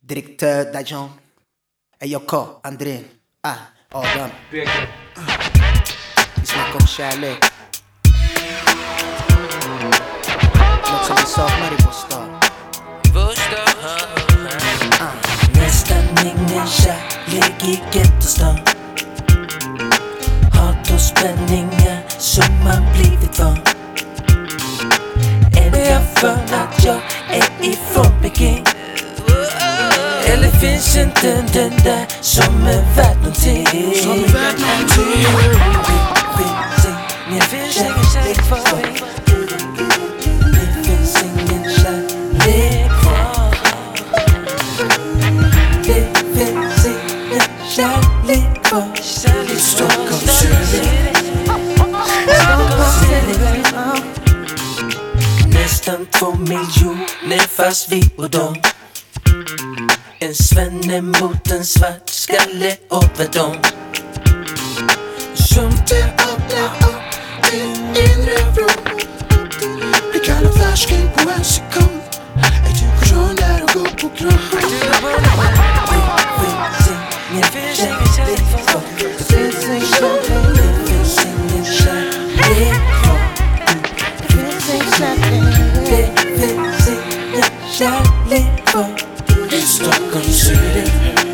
Direktör Dajon, K, Andrén, Adam. Vi snackar om kärlek. Något som vi saknar i vår stad. Nästan ingen kärlek i gettostan. Hat och spänningar som man blivit van. Är jag för att jag är ifrån Peking? Eller finns inte den där som är värd någonting? Det finns ingen kärlek för mig. Det finns ingen kärlek kvar. Det finns ingen kärlek kvar. Stockholm City. Nästan 2 miljoner fast vi och dem. En svenne mot en svart skalle över dem. Som det öppnar upp en inre vrå. Vi kallar färsking på en sekund. Är du grön där och går på grön? Det finns ingen kärlek kvar. Det finns ingen kärlek kvar. Det finns ingen kärlek kvar. Stockholm City.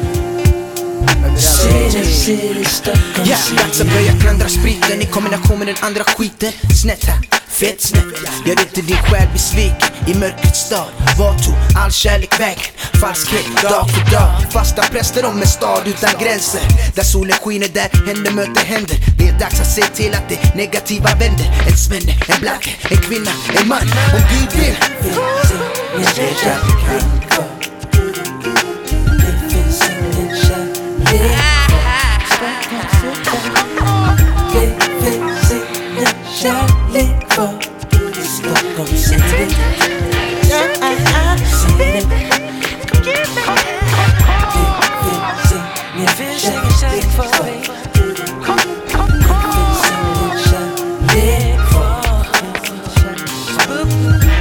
City, Stockholm City. Dags att börja klandra spriten i kombination med den andra skiten. Snett här, fett snett. Gör inte din själ besviken i mörkrets stad. Vart tog all kärlek vägen? Falskhet dag för dag. Fasta präster om en stad utan gränser. Där solen skiner, där händer möter händer. Det är dags att se till att det negativa vänder. En svenne, en black, en kvinna, en man. Om Gud vill. Kärlek kvar.